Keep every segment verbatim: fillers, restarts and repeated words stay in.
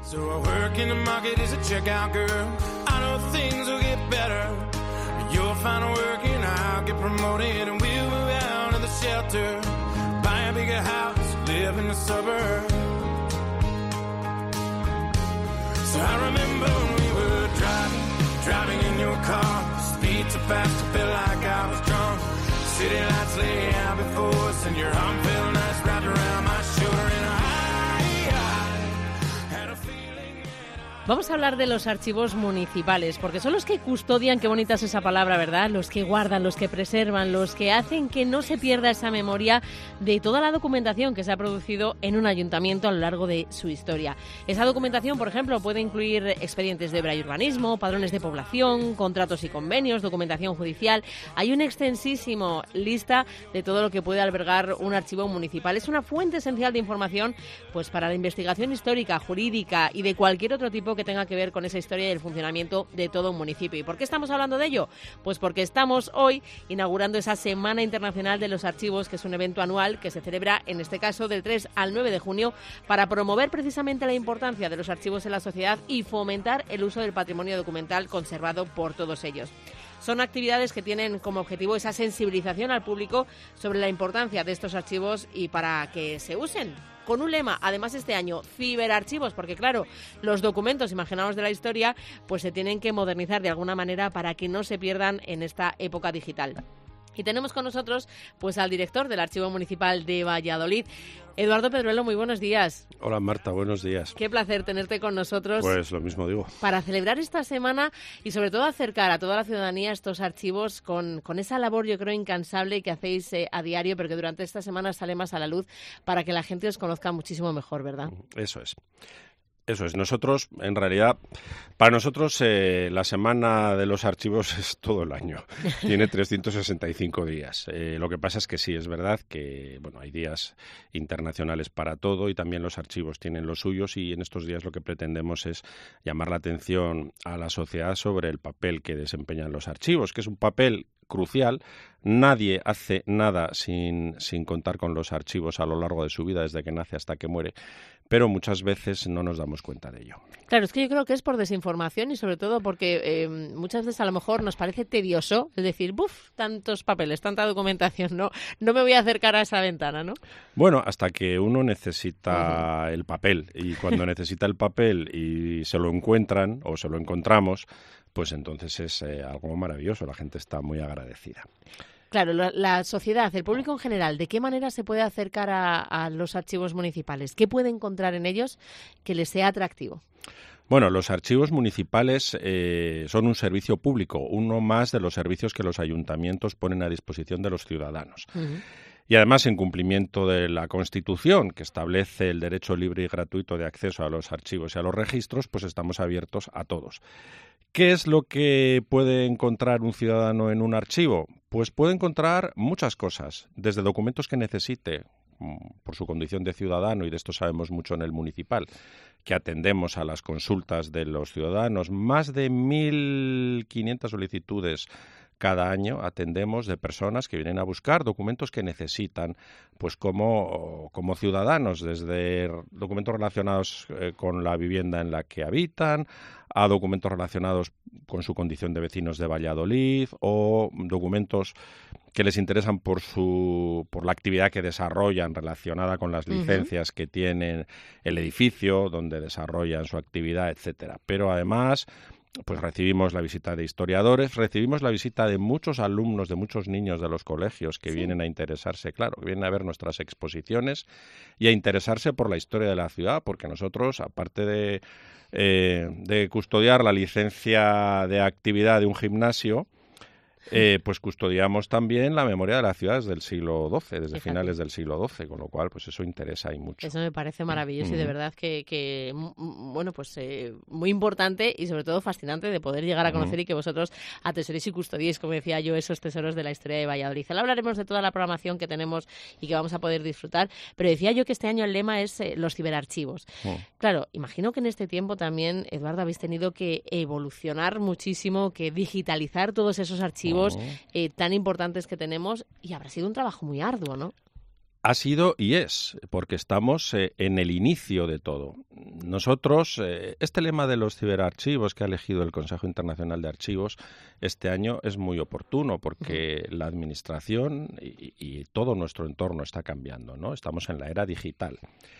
So I work in the market as a checkout girl. I know things will get better. You'll find work and I'll get promoted, and we'll move out of the shelter, buy a bigger house, live in the suburbs. So I remember when we were driving, driving in your car, speed so fast I felt like I was drunk. City lights lay out before us, and your arm felt nice wrapped around my shoulder, and I, I had a feeling. Vamos a hablar de los archivos municipales, porque son los que custodian, qué bonita es esa palabra, ¿verdad? Los que guardan, los que preservan, los que hacen que no se pierda esa memoria de toda la documentación que se ha producido en un ayuntamiento a lo largo de su historia. Esa documentación, por ejemplo, puede incluir expedientes de obra y urbanismo, padrones de población, contratos y convenios, documentación judicial. Hay una extensísima lista de todo lo que puede albergar un archivo municipal. Es una fuente esencial de información, pues, para la investigación histórica, jurídica y de cualquier otro tipo que tenga que ver con esa historia y el funcionamiento de todo un municipio. ¿Y por qué estamos hablando de ello? Pues porque estamos hoy inaugurando esa Semana Internacional de los Archivos, que es un evento anual que se celebra, en este caso, del tres al nueve de junio, para promover precisamente la importancia de los archivos en la sociedad y fomentar el uso del patrimonio documental conservado por todos ellos. Son actividades que tienen como objetivo esa sensibilización al público sobre la importancia de estos archivos y para que se usen. Con un lema, además este año, ciberarchivos, porque claro, los documentos imaginados de la historia pues se tienen que modernizar de alguna manera para que no se pierdan en esta época digital. Y tenemos con nosotros pues al director del Archivo Municipal de Valladolid, Eduardo Pedruelo. Muy buenos días. Hola Marta, buenos días. Qué placer tenerte con nosotros. Pues lo mismo digo. Para celebrar esta semana y sobre todo acercar a toda la ciudadanía estos archivos con, con esa labor, yo creo, incansable que hacéis eh, a diario, pero que durante esta semana sale más a la luz para que la gente os conozca muchísimo mejor, ¿verdad? Eso es. Eso es. Nosotros, en realidad, para nosotros eh, la Semana de los Archivos es todo el año. Tiene trescientos sesenta y cinco días. Eh, lo que pasa es que sí, es verdad que bueno, hay días internacionales para todo y también los archivos tienen los suyos, y en estos días lo que pretendemos es llamar la atención a la sociedad sobre el papel que desempeñan los archivos, que es un papel crucial. Nadie hace nada sin, sin contar con los archivos a lo largo de su vida, desde que nace hasta que muere, pero muchas veces no nos damos cuenta de ello. Claro, es que yo creo que es por desinformación y sobre todo porque eh, muchas veces a lo mejor nos parece tedioso el decir, buf, tantos papeles, tanta documentación, no, no me voy a acercar a esa ventana, ¿no? Bueno, hasta que uno necesita uh-huh. el papel, y cuando necesita el papel y se lo encuentran o se lo encontramos, pues entonces es eh, algo maravilloso, la gente está muy agradecida. Claro, la, la sociedad, el público en general, ¿de qué manera se puede acercar a, a los archivos municipales? ¿Qué puede encontrar en ellos que les sea atractivo? Bueno, los archivos municipales eh, son un servicio público, uno más de los servicios que los ayuntamientos ponen a disposición de los ciudadanos. Uh-huh. Y además, en cumplimiento de la Constitución, que establece el derecho libre y gratuito de acceso a los archivos y a los registros, pues estamos abiertos a todos. ¿Qué es lo que puede encontrar un ciudadano en un archivo? Pues puede encontrar muchas cosas, desde documentos que necesite, por su condición de ciudadano, y de esto sabemos mucho en el municipal, que atendemos a las consultas de los ciudadanos, más de mil quinientas solicitudes cada año atendemos de personas que vienen a buscar documentos que necesitan, pues como, como ciudadanos, desde documentos relacionados eh, con la vivienda en la que habitan, a documentos relacionados con su condición de vecinos de Valladolid, o documentos que les interesan por su por la actividad que desarrollan relacionada con las licencias uh-huh. que tienen el edificio donde desarrollan su actividad, etcétera. Pero además, pues recibimos la visita de historiadores, recibimos la visita de muchos alumnos, de muchos niños de los colegios que sí. vienen a interesarse, claro, que vienen a ver nuestras exposiciones y a interesarse por la historia de la ciudad, porque nosotros, aparte de, eh, de custodiar la licencia de actividad de un gimnasio, Eh, pues custodiamos también la memoria de la ciudad desde el siglo doce, desde Fíjate. finales del siglo doce, con lo cual pues eso interesa y mucho. Eso me parece maravilloso mm. y de verdad que, que bueno, pues eh, muy importante y sobre todo fascinante de poder llegar a conocer mm. y que vosotros atesoréis y custodiéis, como decía yo, esos tesoros de la historia de Valladolid. Ahora hablaremos de toda la programación que tenemos y que vamos a poder disfrutar, pero decía yo que este año el lema es eh, los ciberarchivos. Mm. Claro, imagino que en este tiempo también, Eduardo, habéis tenido que evolucionar muchísimo, que digitalizar todos esos archivos Eh, tan importantes que tenemos, y habrá sido un trabajo muy arduo, ¿no? Ha sido y es, porque estamos eh, en el inicio de todo. Nosotros, eh, este lema de los ciberarchivos que ha elegido el Consejo Internacional de Archivos este año es muy oportuno porque uh-huh. la administración y, y todo nuestro entorno está cambiando, ¿no? Estamos en la era digital.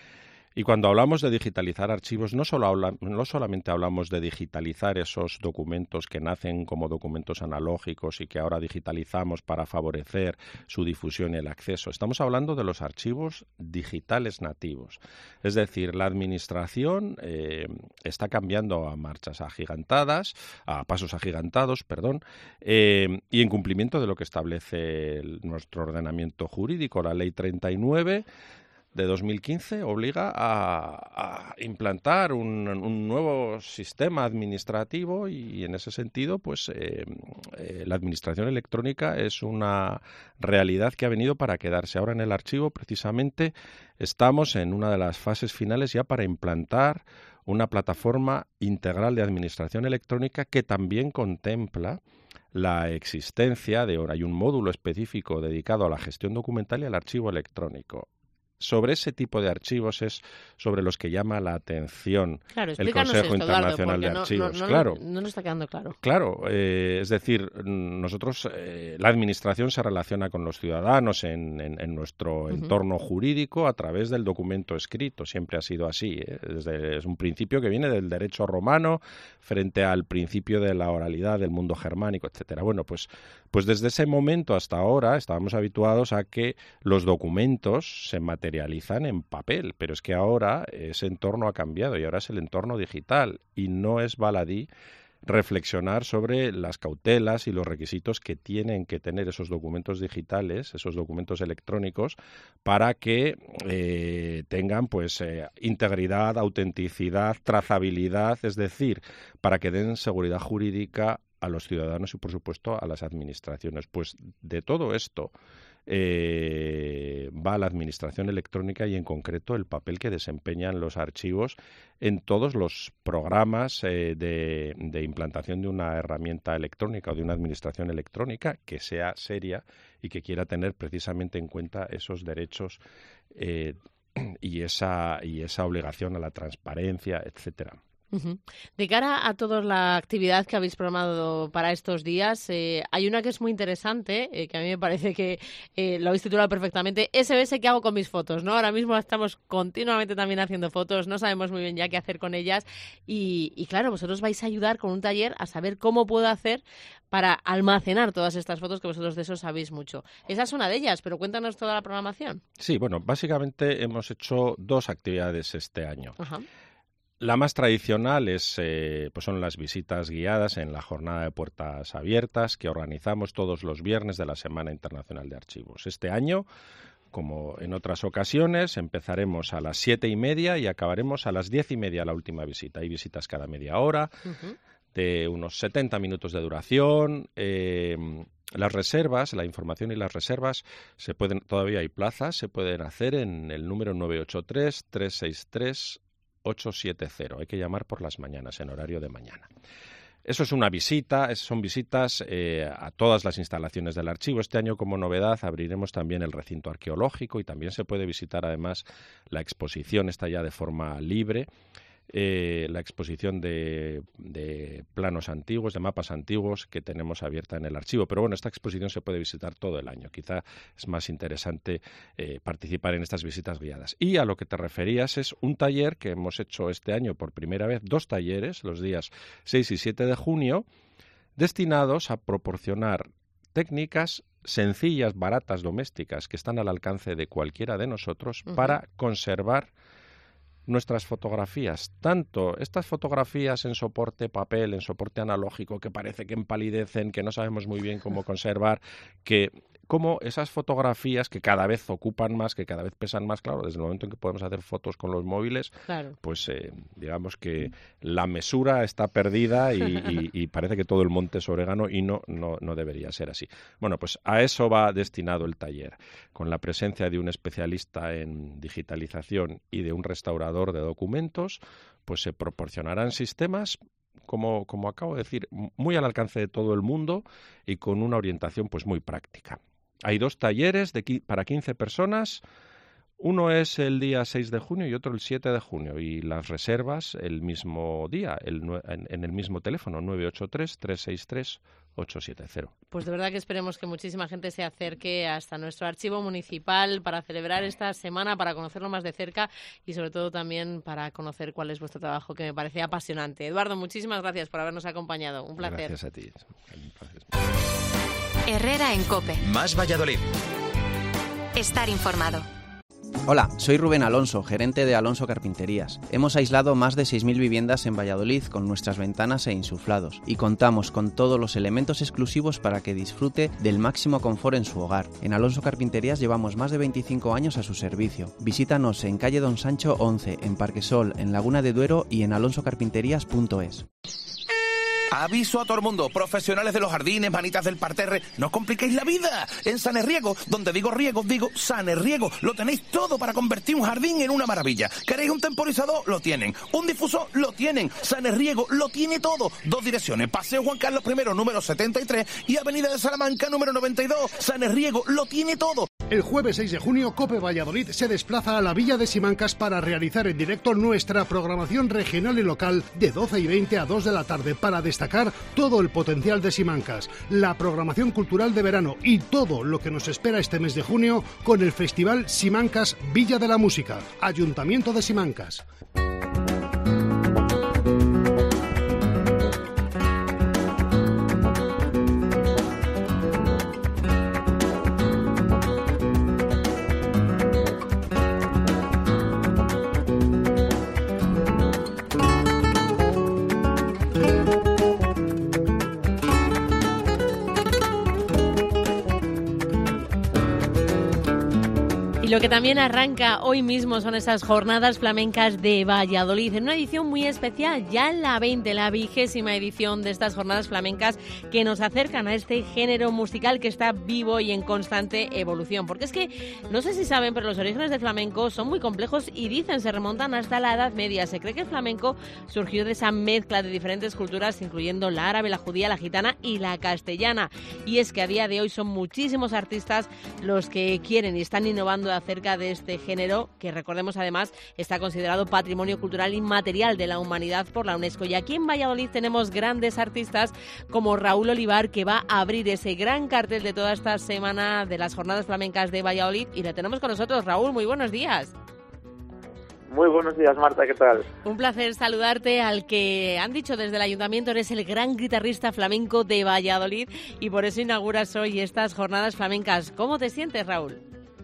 Y cuando hablamos de digitalizar archivos, no, solo habla, no solamente hablamos de digitalizar esos documentos que nacen como documentos analógicos y que ahora digitalizamos para favorecer su difusión y el acceso. Estamos hablando de los archivos digitales nativos. Es decir, la administración eh, está cambiando a marchas agigantadas, a pasos agigantados, perdón, eh, y en cumplimiento de lo que establece el, nuestro ordenamiento jurídico, la Ley treinta y nueve de dos mil quince obliga a, a implantar un, un nuevo sistema administrativo y en ese sentido pues eh, eh, la administración electrónica es una realidad que ha venido para quedarse. Ahora en el archivo precisamente estamos en una de las fases finales ya para implantar una plataforma integral de administración electrónica que también contempla la existencia de ahora hay un módulo específico dedicado a la gestión documental y al archivo electrónico. Sobre ese tipo de archivos es sobre los que llama la atención claro, el Consejo esto, Internacional Eduardo, de no, Archivos. No, no, claro, no, no nos está quedando claro. Claro, eh, es decir, nosotros, eh, la administración se relaciona con los ciudadanos en, en, en nuestro uh-huh. entorno jurídico a través del documento escrito. Siempre ha sido así. ¿eh? Desde, es un principio que viene del derecho romano frente al principio de la oralidad del mundo germánico, etcétera. Bueno, pues, pues desde ese momento hasta ahora estábamos habituados a que los documentos se materializan realizan en papel, pero es que ahora ese entorno ha cambiado y ahora es el entorno digital y no es baladí reflexionar sobre las cautelas y los requisitos que tienen que tener esos documentos digitales, esos documentos electrónicos, para que eh, tengan pues eh, integridad, autenticidad, trazabilidad, es decir, para que den seguridad jurídica a los ciudadanos y, por supuesto, a las administraciones. Pues de todo esto Eh, va la administración electrónica y en concreto el papel que desempeñan los archivos en todos los programas eh, de, de implantación de una herramienta electrónica o de una administración electrónica que sea seria y que quiera tener precisamente en cuenta esos derechos eh, y esa, y esa obligación a la transparencia, etcétera. Uh-huh. De cara a toda la actividad que habéis programado para estos días, eh, hay una que es muy interesante, eh, que a mí me parece que eh, lo habéis titulado perfectamente, S O S ¿qué hago con mis fotos? ¿No? Ahora mismo estamos continuamente también haciendo fotos, no sabemos muy bien ya qué hacer con ellas y, y claro, vosotros vais a ayudar con un taller a saber cómo puedo hacer para almacenar todas estas fotos, que vosotros de eso sabéis mucho. Esa es una de ellas, pero cuéntanos toda la programación. Sí, bueno, básicamente hemos hecho dos actividades este año. Ajá. La más tradicional es, eh, pues son las visitas guiadas en la jornada de puertas abiertas que organizamos todos los viernes de la Semana Internacional de Archivos. Este año, como en otras ocasiones, empezaremos a las siete y media y acabaremos a las diez y media la última visita. Hay visitas cada media hora, uh-huh. de unos setenta minutos de duración. Eh, las reservas, la información y las reservas, se pueden, todavía hay plazas, se pueden hacer en el número nueve ocho tres, tres seis tres, ocho siete cero. Hay que llamar por las mañanas, en horario de mañana. Eso es una visita, son visitas eh, a todas las instalaciones del archivo. Este año, como novedad, abriremos también el recinto arqueológico y también se puede visitar, además, la exposición, está ya de forma libre, eh, la exposición de, de planos antiguos, de mapas antiguos que tenemos abierta en el archivo. Pero bueno, esta exposición se puede visitar todo el año. Quizá es más interesante eh, participar en estas visitas guiadas. Y a lo que te referías es un taller que hemos hecho este año por primera vez, dos talleres, los días seis y siete de junio, destinados a proporcionar técnicas sencillas, baratas, domésticas, que están al alcance de cualquiera de nosotros uh-huh. para conservar nuestras fotografías, tanto estas fotografías en soporte papel, en soporte analógico, que parece que empalidecen, que no sabemos muy bien cómo conservar, que como esas fotografías que cada vez ocupan más, que cada vez pesan más, claro, desde el momento en que podemos hacer fotos con los móviles, claro. pues eh, digamos que la mesura está perdida y, y, y parece que todo el monte es orégano y no, no, no debería ser así. Bueno, pues a eso va destinado el taller, con la presencia de un especialista en digitalización y de un restaurador de documentos, pues se proporcionarán sistemas Como, como acabo de decir, muy al alcance de todo el mundo y con una orientación pues muy práctica. Hay dos talleres de, para quince personas Uno es el día seis de junio y otro el siete de junio, y las reservas el mismo día, el, en, en el mismo teléfono, nueve ocho tres, tres seis tres, ocho siete cero. Pues de verdad que esperemos que muchísima gente se acerque hasta nuestro archivo municipal para celebrar esta semana, para conocerlo más de cerca y sobre todo también para conocer cuál es vuestro trabajo, que me parece apasionante. Eduardo, muchísimas gracias por habernos acompañado. Un placer. Gracias a ti. Herrera en COPE. Más Valladolid. Estar informado. Hola, soy Rubén Alonso, gerente de Alonso Carpinterías. Hemos aislado más de seis mil viviendas en Valladolid con nuestras ventanas e insuflados y contamos con todos los elementos exclusivos para que disfrute del máximo confort en su hogar. En Alonso Carpinterías llevamos más de veinticinco años a su servicio. Visítanos en calle Don Sancho once, en Parquesol, en Laguna de Duero y en alonso carpinterías punto es. Aviso a todo el mundo, profesionales de los jardines, manitas del parterre, no os compliquéis la vida. En Sanerriego, donde digo riego, digo Sanerriego, lo tenéis todo para convertir un jardín en una maravilla. ¿Queréis un temporizador? Lo tienen. ¿Un difusor? Lo tienen. Sanerriego lo tiene todo. Dos direcciones, Paseo Juan Carlos primero, número setenta y tres, y Avenida de Salamanca, número noventa y dos. Sanerriego lo tiene todo. El jueves seis de junio, COPE Valladolid se desplaza a la Villa de Simancas para realizar en directo nuestra programación regional y local de doce y veinte a dos de la tarde para destacar todo el potencial de Simancas, la programación cultural de verano y todo lo que nos espera este mes de junio con el Festival Simancas Villa de la Música, Ayuntamiento de Simancas. Lo que también arranca hoy mismo son esas jornadas flamencas de Valladolid, en una edición muy especial, ya la veinte, la vigésima edición de estas jornadas flamencas que nos acercan a este género musical que está vivo y en constante evolución. Porque es que, no sé si saben, pero los orígenes del flamenco son muy complejos y dicen se remontan hasta la Edad Media. Se cree que el flamenco surgió de esa mezcla de diferentes culturas, incluyendo la árabe, la judía, la gitana y la castellana. Y es que a día de hoy son muchísimos artistas los que quieren y están innovando acerca de este género, que recordemos además está considerado Patrimonio Cultural Inmaterial de la Humanidad por la UNESCO. Y aquí en Valladolid tenemos grandes artistas como Raúl Olivar, que va a abrir ese gran cartel de toda esta semana de las Jornadas Flamencas de Valladolid, y lo tenemos con nosotros. Raúl, muy buenos días. Muy buenos días, Marta, ¿qué tal? Un placer saludarte. Al que han dicho desde el Ayuntamiento, eres el gran guitarrista flamenco de Valladolid y por eso inauguras hoy estas Jornadas Flamencas. ¿Cómo te sientes, Raúl?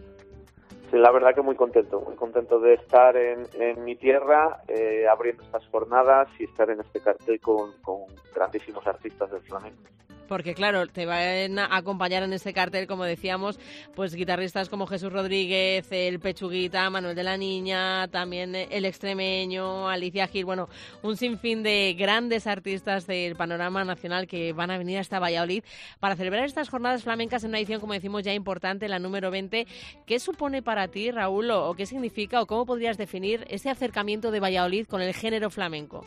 Sí, la verdad que muy contento, muy contento de estar en, en mi tierra, eh, abriendo estas jornadas y estar en este cartel con, con grandísimos artistas del flamenco. Porque claro, te van a acompañar en este cartel, como decíamos, pues guitarristas como Jesús Rodríguez, el Pechuguita, Manuel de la Niña, también el Extremeño, Alicia Gil, bueno, un sinfín de grandes artistas del panorama nacional que van a venir hasta Valladolid para celebrar estas jornadas flamencas en una edición, como decimos, ya importante, la número veinte. ¿Qué supone para ti, Raúl, o qué significa, o cómo podrías definir ese acercamiento de Valladolid con el género flamenco?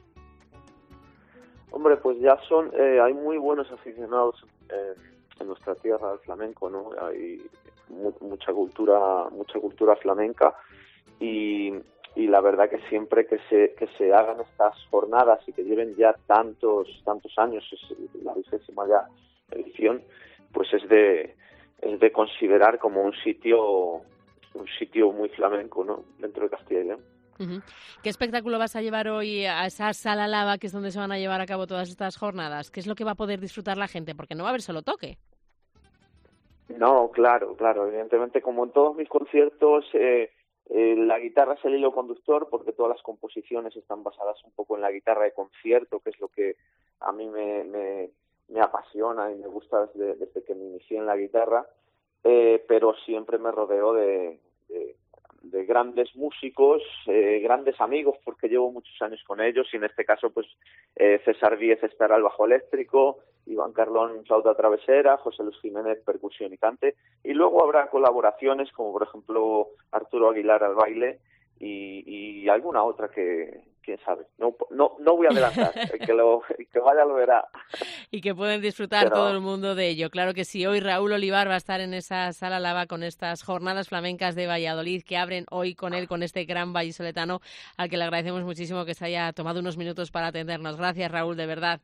Hombre, pues ya son, eh, hay muy buenos aficionados eh, en nuestra tierra al flamenco, ¿no? Hay mu mucha cultura, mucha cultura flamenca y, y la verdad que siempre que se que se hagan estas jornadas y que lleven ya tantos tantos años, es la vigésima ya edición, pues es de es de considerar como un sitio un sitio muy flamenco, ¿no? Dentro de Castilla y León. Uh-huh. ¿Qué espectáculo vas a llevar hoy a esa sala lava, que es donde se van a llevar a cabo todas estas jornadas? ¿Qué es lo que va a poder disfrutar la gente? Porque no va a haber solo toque. No, claro, claro. Evidentemente, como en todos mis conciertos, eh, eh, la guitarra es el hilo conductor, porque todas las composiciones están basadas un poco en la guitarra de concierto, que es lo que a mí me, me, me apasiona y me gusta desde, desde que me inicié en la guitarra, eh, pero siempre me rodeo de... de de grandes músicos, eh, grandes amigos, porque llevo muchos años con ellos, y en este caso pues eh, César Díez estará al bajo eléctrico, Iván Carlón flauta travesera, José Luis Jiménez percusión y cante, y luego habrá colaboraciones como por ejemplo Arturo Aguilar al baile y, y alguna otra que, quién sabe. No, no, no voy a adelantar, el que, lo, el que vaya lo verá. Y que pueden disfrutar Pero... todo el mundo de ello. Claro que sí, hoy Raúl Olivar va a estar en esa sala Lava con estas jornadas flamencas de Valladolid que abren hoy con él, con este gran vallisoletano, al que le agradecemos muchísimo que se haya tomado unos minutos para atendernos. Gracias, Raúl, de verdad.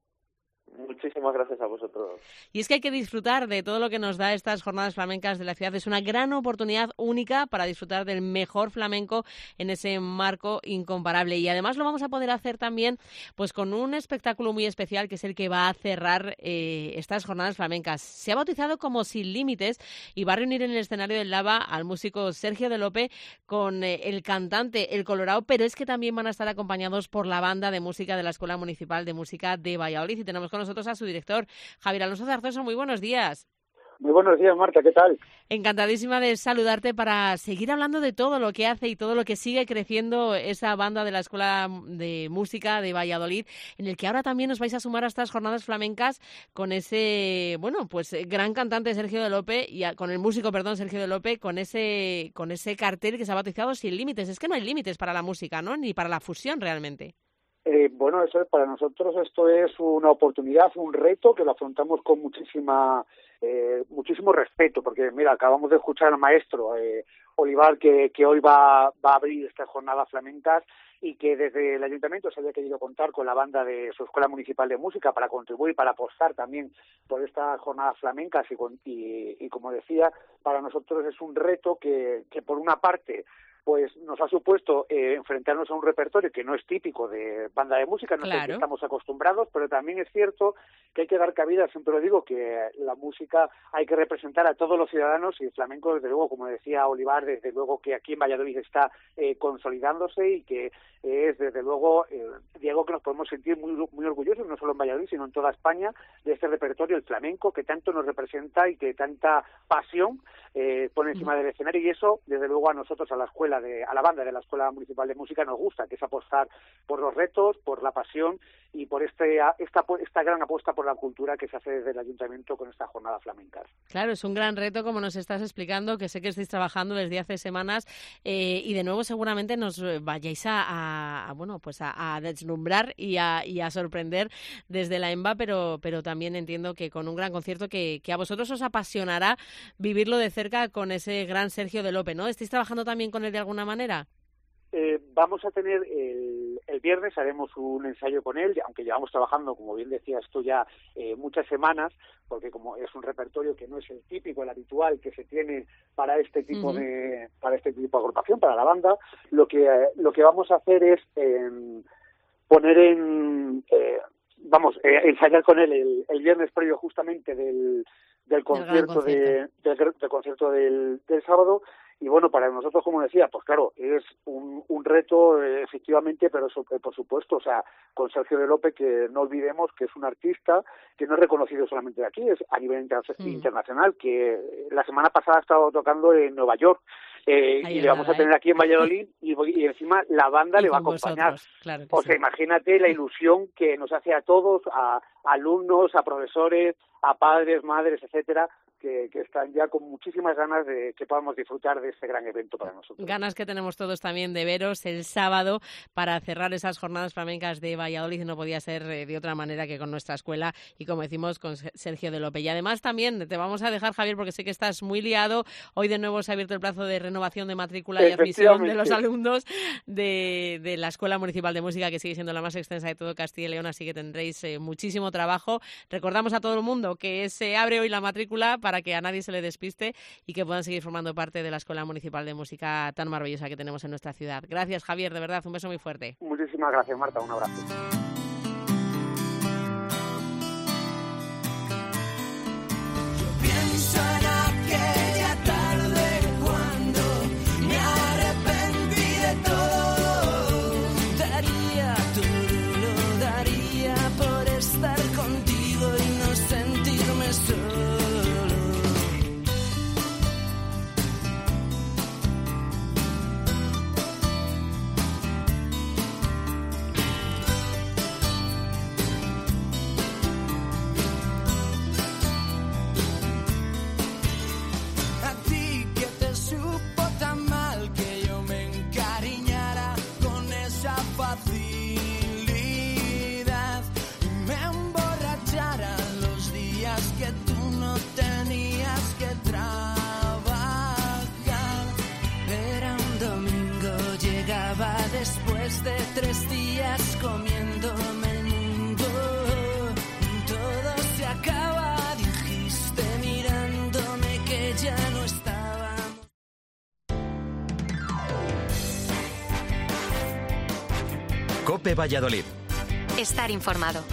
Muchísimas gracias a vosotros. Y es que hay que disfrutar de todo lo que nos da estas jornadas flamencas de la ciudad. Es una gran oportunidad única para disfrutar del mejor flamenco en ese marco incomparable. Y además lo vamos a poder hacer también pues con un espectáculo muy especial que es el que va a cerrar eh, estas jornadas flamencas. Se ha bautizado como Sin Límites y va a reunir en el escenario del Lava al músico Sergio de Lope con eh, el cantante El Colorao, pero es que también van a estar acompañados por la banda de música de la Escuela Municipal de Música de Valladolid. Y tenemos con nosotros a su director, Javier Alonso Zarzoso. Muy buenos días. Muy buenos días, Marta, ¿qué tal? Encantadísima de saludarte para seguir hablando de todo lo que hace y todo lo que sigue creciendo esa banda de la Escuela de Música de Valladolid, en el que ahora también os vais a sumar a estas jornadas flamencas con ese, bueno, pues gran cantante Sergio de Lope, y a, con el músico, perdón, Sergio de Lope, con ese, con ese cartel que se ha bautizado Sin Límites. Es que no hay límites para la música, ¿no? Ni para la fusión realmente. Eh, bueno, eso es, para nosotros esto es una oportunidad, un reto que lo afrontamos con muchísima eh, muchísimo respeto, porque mira, acabamos de escuchar al maestro eh, Olivar que, que hoy va, va a abrir estas jornadas flamencas y que desde el ayuntamiento se había querido contar con la banda de su Escuela Municipal de Música para contribuir, para apostar también por estas jornadas flamencas y, y, y como decía, para nosotros es un reto que, que por una parte pues nos ha supuesto eh, enfrentarnos a un repertorio que no es típico de banda de música, no claro. sé si estamos acostumbrados, pero también es cierto que hay que dar cabida, siempre lo digo, que la música hay que representar a todos los ciudadanos y el flamenco, desde luego, como decía Olivar, desde luego que aquí en Valladolid está eh, consolidándose y que es, desde luego, eh, Diego, que nos podemos sentir muy, muy orgullosos, no solo en Valladolid, sino en toda España, de este repertorio, el flamenco, que tanto nos representa y que tanta pasión eh, pone encima del escenario, y eso, desde luego, a nosotros, a la escuela, de, a la banda de la Escuela Municipal de Música nos gusta, que es apostar por los retos, por la pasión y por este esta, esta gran apuesta por la cultura que se hace desde el Ayuntamiento con esta jornada flamenca. Claro, es un gran reto, como nos estás explicando, que sé que estáis trabajando desde hace semanas eh, y de nuevo seguramente nos vayáis a, a, a bueno, pues a, a deslumbrar y a, y a sorprender desde la EMBA, pero, pero también entiendo que con un gran concierto que, que a vosotros os apasionará vivirlo de cerca con ese gran Sergio de Lope, ¿no? ¿Estáis trabajando también con él de alguna manera? Eh, vamos a tener el, el viernes, haremos un ensayo con él, aunque llevamos trabajando, como bien decías tú, ya eh, muchas semanas, porque como es un repertorio que no es el típico, el habitual que se tiene para este tipo uh-huh. de para este tipo de agrupación, para la banda, lo que eh, lo que vamos a hacer es eh, poner en eh, vamos eh, ensayar con él el, el viernes previo justamente del del concierto, de, del, del concierto del, del sábado. Y bueno, para nosotros, como decía, pues claro, es un, un reto, eh, efectivamente, pero so, eh, por supuesto, o sea, con Sergio de Lope, que no olvidemos que es un artista que no es reconocido solamente de aquí, es a nivel inter- mm. internacional, que la semana pasada ha estado tocando en Nueva York, eh, y le vamos a tener aquí en Valladolid, y, y encima la banda y le va a acompañar. Claro o sí. sea, imagínate la ilusión que nos hace a todos, a, a alumnos, a profesores, a padres, madres, etcétera, que, que están ya con muchísimas ganas de que podamos disfrutar de este gran evento para nosotros. Ganas que tenemos todos también de veros el sábado para cerrar esas jornadas flamencas de Valladolid, y no podía ser de otra manera que con nuestra escuela y, como decimos, con Sergio de Lope. Y además también te vamos a dejar, Javier, porque sé que estás muy liado. Hoy de nuevo se ha abierto el plazo de renovación de matrícula y admisión de los alumnos de, de la Escuela Municipal de Música, que sigue siendo la más extensa de todo Castilla y León, así que tendréis eh, muchísimo trabajo. Recordamos a todo el mundo que se abre hoy la matrícula para que a nadie se le despiste y que puedan seguir formando parte de la Escuela Municipal de Música tan maravillosa que tenemos en nuestra ciudad. Gracias, Javier, de verdad, un beso muy fuerte. Muchísimas gracias, Marta, un abrazo. COPE Valladolid. Estar informado.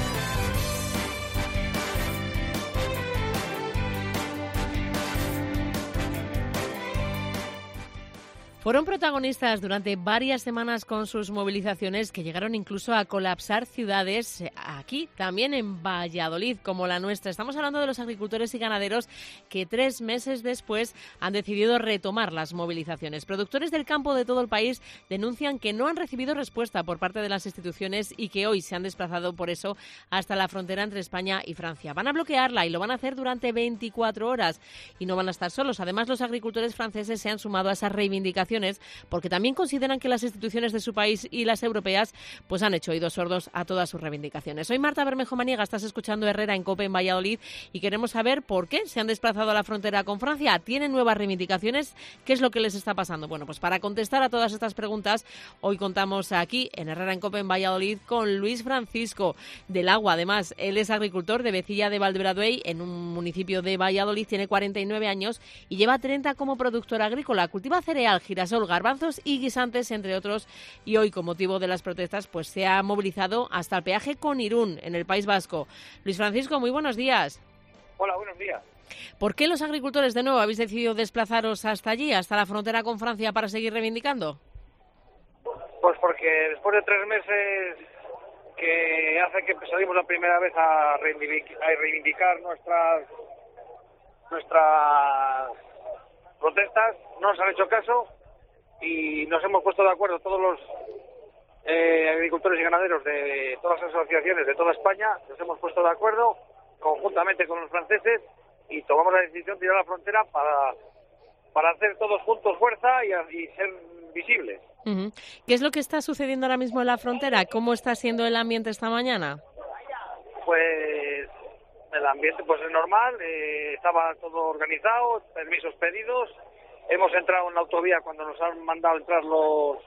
Fueron protagonistas durante varias semanas con sus movilizaciones que llegaron incluso a colapsar ciudades aquí, también en Valladolid, como la nuestra. Estamos hablando de los agricultores y ganaderos que tres meses después han decidido retomar las movilizaciones. Productores del campo de todo el país denuncian que no han recibido respuesta por parte de las instituciones y que hoy se han desplazado por eso hasta la frontera entre España y Francia. Van a bloquearla y lo van a hacer durante veinticuatro horas y no van a estar solos. Además, los agricultores franceses se han sumado a esas reivindicaciones porque también consideran que las instituciones de su país y las europeas pues han hecho oídos sordos a todas sus reivindicaciones. Soy Marta Bermejo Maniega, estás escuchando Herrera en COPE en Valladolid y queremos saber por qué se han desplazado a la frontera con Francia. ¿Tienen nuevas reivindicaciones? ¿Qué es lo que les está pasando? Bueno, pues para contestar a todas estas preguntas, hoy contamos aquí en Herrera en COPE en Valladolid con Luis Francisco del Agua. Además, él es agricultor de Vecilla de Valderaduey, en un municipio de Valladolid, tiene cuarenta y nueve años y lleva treinta como productor agrícola. Cultiva cereal, girasol, garbanzos y guisantes, entre otros, y hoy, con motivo de las protestas, pues se ha movilizado hasta el peaje con Irún, en el País Vasco. Luis Francisco, muy buenos días. Hola, buenos días. ¿Por qué los agricultores de nuevo habéis decidido desplazaros hasta allí, hasta la frontera con Francia, para seguir reivindicando? Pues porque después de tres meses que hace que salimos la primera vez a reivindicar, a reivindicar nuestras nuestras protestas, no nos han hecho caso y nos hemos puesto de acuerdo todos los eh, agricultores y ganaderos de todas las asociaciones de toda España, nos hemos puesto de acuerdo conjuntamente con los franceses y tomamos la decisión de ir a la frontera para, para hacer todos juntos fuerza y, y ser visibles. Uh-huh. ¿Qué es lo que está sucediendo ahora mismo en la frontera? ¿Cómo está siendo el ambiente esta mañana? Pues el ambiente pues es normal, eh, estaba todo organizado, permisos pedidos. Hemos entrado en la autovía cuando nos han mandado entrar los,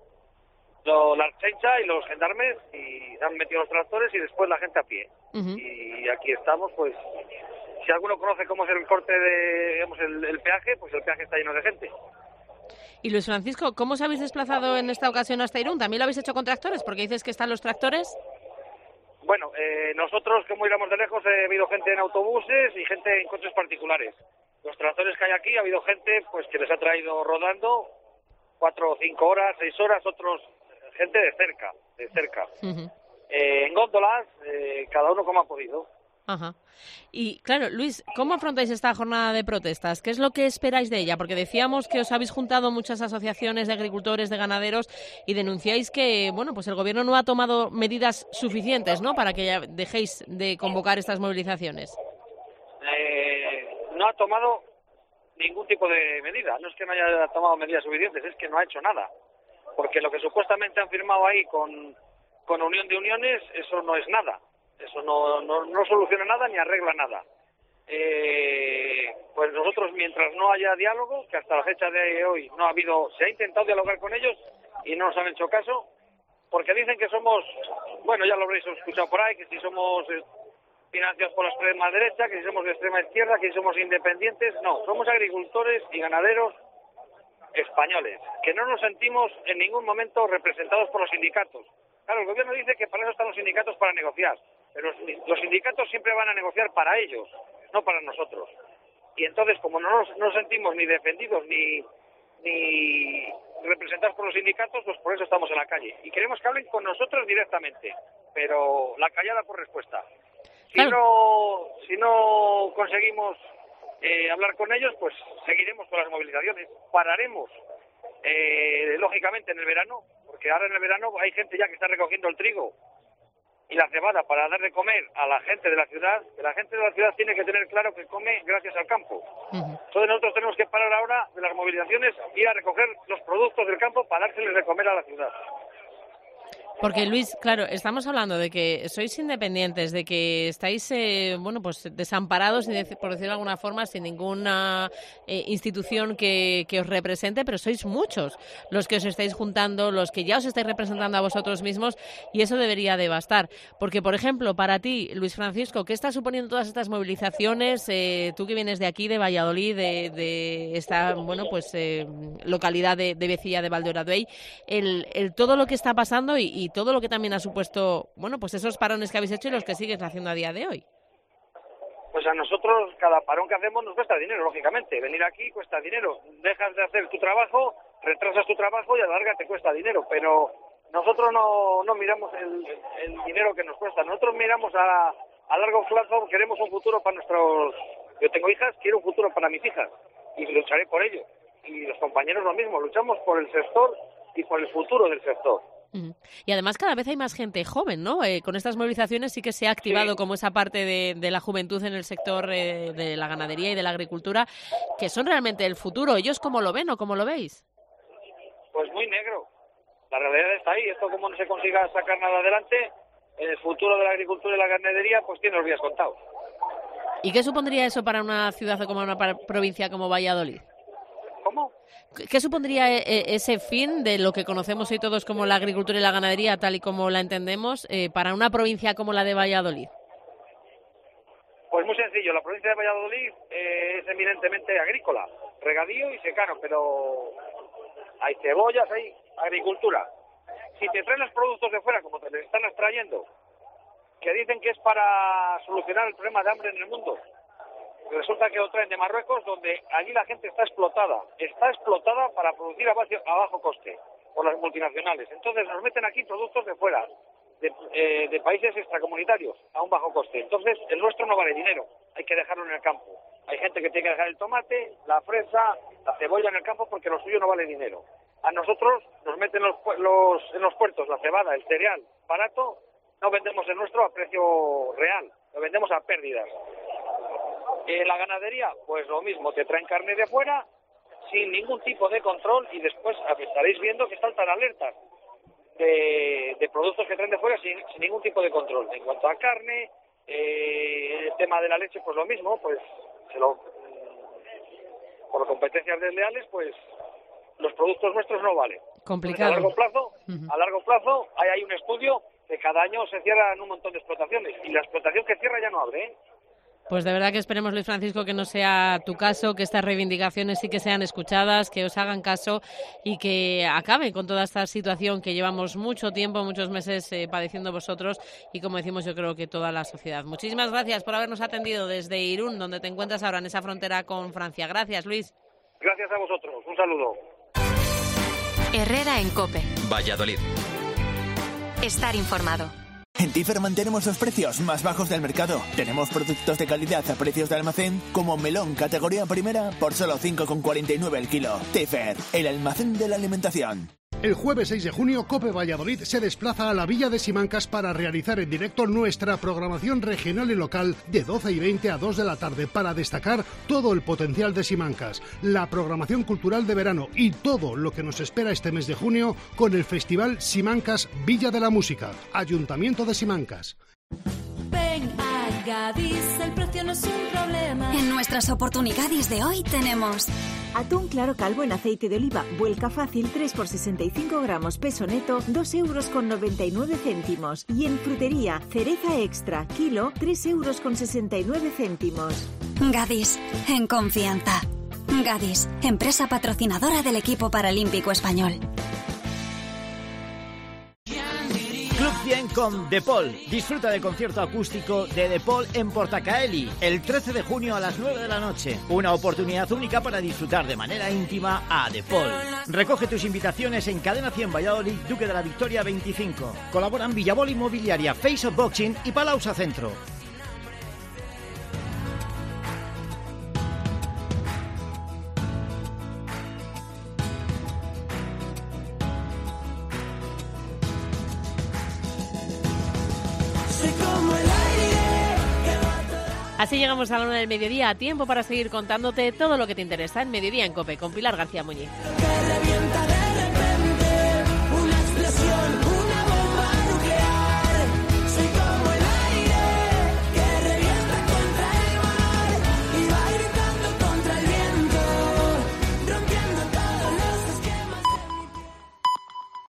los la Archencha y los gendarmes y se han metido los tractores y después la gente a pie. Uh-huh. Y aquí estamos, pues, si alguno conoce cómo es el corte de, digamos, el, el peaje, pues el peaje está lleno de gente. Y Luis Francisco, ¿cómo os habéis desplazado en esta ocasión hasta Irún? ¿También lo habéis hecho con tractores? Porque dices que están los tractores. Bueno, eh, nosotros, como íbamos de lejos, ha habido gente en autobuses y gente en coches particulares. Los tractores que hay aquí, ha habido gente pues que les ha traído rodando cuatro o cinco horas, seis horas, otros gente de cerca, de cerca. Uh-huh. Eh, en góndolas, eh, cada uno como ha podido. Ajá. Y claro, Luis, ¿cómo afrontáis esta jornada de protestas? ¿Qué es lo que esperáis de ella? Porque decíamos que os habéis juntado muchas asociaciones de agricultores, de ganaderos y denunciáis que, bueno, pues el gobierno no ha tomado medidas suficientes, ¿no?, para que ya dejéis de convocar estas movilizaciones. Eh, no ha tomado ningún tipo de medida. No es que no haya tomado medidas suficientes, es que no ha hecho nada. Porque lo que supuestamente han firmado ahí con, con Unión de Uniones, eso no es nada. Eso no, no, no soluciona nada ni arregla nada. Eh, pues nosotros, mientras no haya diálogo, que hasta la fecha de hoy no ha habido, se ha intentado dialogar con ellos y no nos han hecho caso, porque dicen que somos, bueno, ya lo habréis escuchado por ahí, que si somos financiados por la extrema derecha, que si somos de extrema izquierda, que si somos independientes. No, somos agricultores y ganaderos españoles, que no nos sentimos en ningún momento representados por los sindicatos. Claro, el gobierno dice que para eso están los sindicatos, para negociar. Pero los sindicatos siempre van a negociar para ellos, no para nosotros. Y entonces, como no nos, no nos sentimos ni defendidos ni, ni representados por los sindicatos, pues por eso estamos en la calle. Y queremos que hablen con nosotros directamente, pero la callada por respuesta. Si no, si no conseguimos eh, hablar con ellos, pues seguiremos con las movilizaciones. Pararemos, eh, lógicamente, en el verano, porque ahora en el verano hay gente ya que está recogiendo el trigo y la cebada para dar de comer a la gente de la ciudad, que la gente de la ciudad tiene que tener claro que come gracias al campo. Uh-huh. Entonces nosotros tenemos que parar ahora de las movilizaciones, ir a recoger los productos del campo para dárseles de comer a la ciudad. Porque, Luis, claro, estamos hablando de que sois independientes, de que estáis, eh, bueno, pues desamparados, por decirlo de alguna forma, sin ninguna eh, institución que, que os represente, pero sois muchos los que os estáis juntando, los que ya os estáis representando a vosotros mismos, y eso debería de bastar. Porque, por ejemplo, para ti, Luis Francisco, ¿qué está suponiendo todas estas movilizaciones? Eh, tú que vienes de aquí, de Valladolid, de, de esta, bueno, pues eh, localidad de, de Vecilla de Valderaduey, el, el todo lo que está pasando y, y y todo lo que también ha supuesto, bueno, pues esos parones que habéis hecho y los que sigues haciendo a día de hoy. Pues a nosotros cada parón que hacemos nos cuesta dinero, lógicamente. Venir aquí cuesta dinero. Dejas de hacer tu trabajo, retrasas tu trabajo y a la larga te cuesta dinero. Pero nosotros no, no miramos el, el dinero que nos cuesta. Nosotros miramos a, a largo plazo, queremos un futuro para nuestros... Yo tengo hijas, quiero un futuro para mis hijas y lucharé por ello. Y los compañeros lo mismo, luchamos por el sector y por el futuro del sector. Uh-huh. Y además cada vez hay más gente joven, ¿no? Eh, con estas movilizaciones sí que se ha activado sí. como esa parte de, de la juventud en el sector eh, de la ganadería y de la agricultura, que son realmente el futuro. ¿Ellos cómo lo ven o cómo lo veis? Pues muy negro. La realidad está ahí. Esto como no se consiga sacar nada adelante, el futuro de la agricultura y la ganadería pues tiene los días contados. ¿Y qué supondría eso para una ciudad o como una provincia como Valladolid? ¿Cómo? ¿Qué supondría ese fin de lo que conocemos hoy todos como la agricultura y la ganadería, tal y como la entendemos, eh, para una provincia como la de Valladolid? Pues muy sencillo. La provincia de Valladolid eh, es eminentemente agrícola, regadío y secano, pero hay cebollas, hay agricultura. Si te traen los productos de fuera, como te los están extrayendo, que dicen que es para solucionar el problema de hambre en el mundo, resulta que lo traen de Marruecos, donde allí la gente está explotada. Está explotada para producir a bajo, a bajo coste por las multinacionales. Entonces nos meten aquí productos de fuera, de, eh, de países extracomunitarios, a un bajo coste. Entonces el nuestro no vale dinero, hay que dejarlo en el campo. Hay gente que tiene que dejar el tomate, la fresa, la cebolla en el campo porque lo suyo no vale dinero. A nosotros nos meten los, los, en los puertos la cebada, el cereal barato, no vendemos el nuestro a precio real, lo vendemos a pérdidas. Eh, la ganadería, pues lo mismo, te traen carne de fuera sin ningún tipo de control y después estaréis viendo que saltan alertas de, de productos que traen de fuera sin, sin ningún tipo de control. En cuanto a carne, eh, el tema de la leche, pues lo mismo, pues se lo, por competencias desleales, pues los productos nuestros no valen. Complicado. Entonces, a largo plazo, uh-huh. a largo plazo hay, hay un estudio que cada año se cierran un montón de explotaciones y la explotación que cierra ya no abre, ¿eh? Pues de verdad que esperemos, Luis Francisco, que no sea tu caso, que estas reivindicaciones sí que sean escuchadas, que os hagan caso y que acabe con toda esta situación que llevamos mucho tiempo, muchos meses eh, padeciendo vosotros y, como decimos, yo creo que toda la sociedad. Muchísimas gracias por habernos atendido desde Irún, donde te encuentras ahora en esa frontera con Francia. Gracias, Luis. Gracias a vosotros. Un saludo. Herrera en COPE. Valladolid. Estar informado. En Tifer mantenemos los precios más bajos del mercado. Tenemos productos de calidad a precios de almacén, como melón categoría primera por solo cinco con cuarenta y nueve el kilo. Tifer, el almacén de la alimentación. El jueves seis de junio, COPE Valladolid se desplaza a la Villa de Simancas para realizar en directo nuestra programación regional y local de doce y veinte a dos de la tarde para destacar todo el potencial de Simancas, la programación cultural de verano y todo lo que nos espera este mes de junio con el Festival Simancas Villa de la Música, Ayuntamiento de Simancas. Ven a Gadis, el precio no es un problema. En nuestras oportunidades de hoy tenemos atún claro calvo en aceite de oliva, vuelca fácil tres por sesenta y cinco gramos, peso neto, dos euros con noventa y nueve céntimos. Y en frutería, cereza extra, kilo, tres euros con sesenta y nueve céntimos. Gadis, en confianza. Gadis, empresa patrocinadora del equipo paralímpico español. Club cien con De Paul. Disfruta del concierto acústico de De Paul en Portacaeli el trece de junio a las nueve de la noche. Una oportunidad única para disfrutar de manera íntima a De Paul. Recoge tus invitaciones en Cadena cien Valladolid, Duque de la Victoria veinticinco. Colaboran Villabol Inmobiliaria, Face of Boxing y Palausa Centro. Así llegamos a la una del mediodía, a tiempo para seguir contándote todo lo que te interesa en Mediodía en COPE, con Pilar García Muñiz.